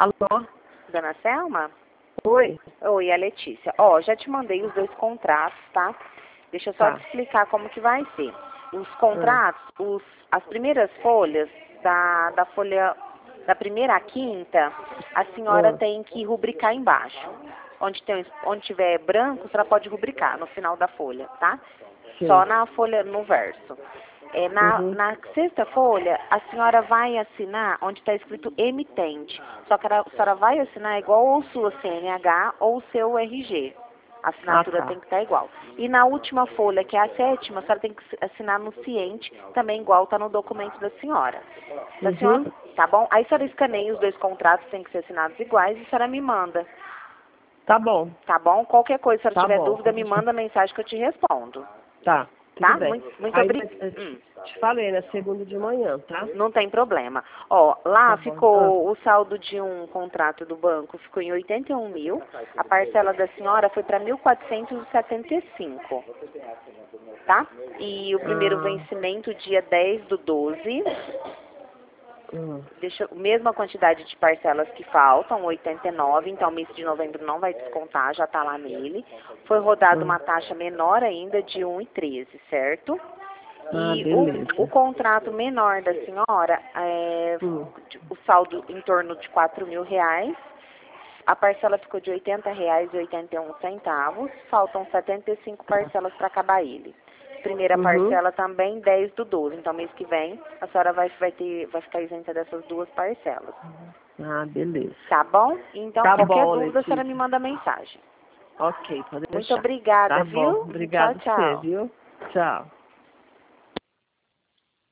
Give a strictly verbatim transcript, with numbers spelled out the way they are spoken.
Alô? Dona Selma? Oi? Oi, é a Letícia. Ó, já te mandei os dois contratos, tá? Deixa eu só Tá. te explicar como que vai ser. Os Ah, contratos, os, as primeiras folhas, da, da folha da primeira à quinta, a senhora ah, tem que rubricar embaixo. Onde, tem, onde tiver branco, a senhora pode rubricar no final da folha, tá? Só sim. na folha, no verso. É, na, Uhum. na sexta folha, a senhora vai assinar onde está escrito emitente. Só que a senhora vai assinar igual ou sua C N H ou o seu R G. A Ah, assinatura tem tá. que estar igual. E na última folha, que é a sétima, a senhora tem que assinar no ciente, também igual está no documento da senhora. Da senhora, Uhum. tá bom? Aí a senhora escaneia os dois contratos, tem que ser assinados iguais, e a senhora me manda. Tá bom. Tá bom? Qualquer coisa, se a senhora Tá tiver bom. dúvida, me manda mensagem que eu te respondo. Tá, tudo Tá? bem. Muito, muito Aí vai- obrigada. eu te, te falei, né? Segunda de manhã, tá? Não tem problema. Ó, lá Tá bom. Ah, ficou o saldo de um contrato do banco ficou em oitenta e um mil. A parcela da senhora foi para mil quatrocentos e setenta e cinco, tá? E o primeiro ah, vencimento dia dez do doze. hum, Deixa, mesma quantidade de parcelas que faltam, oitenta e nove, então o mês de novembro não vai descontar, já tá lá nele. Foi rodada hum. uma taxa menor ainda de um e treze, certo? Ah, E o, o beleza. contrato menor da senhora, é, Hum. o saldo em torno de quatro mil reais, a parcela ficou de oitenta reais e oitenta e um centavos, faltam setenta e cinco parcelas para acabar ele. Primeira Uhum. parcela também dez do doze, então mês que vem a senhora vai, vai, ter, vai ficar isenta dessas duas parcelas. Ah, beleza. Tá bom? Então Tá qualquer bom, dúvida a senhora me Letícia. manda mensagem. Ok, pode Muito deixar. obrigada, Tá bom. viu? Tchau, Obrigado por você, tchau. viu? Tchau.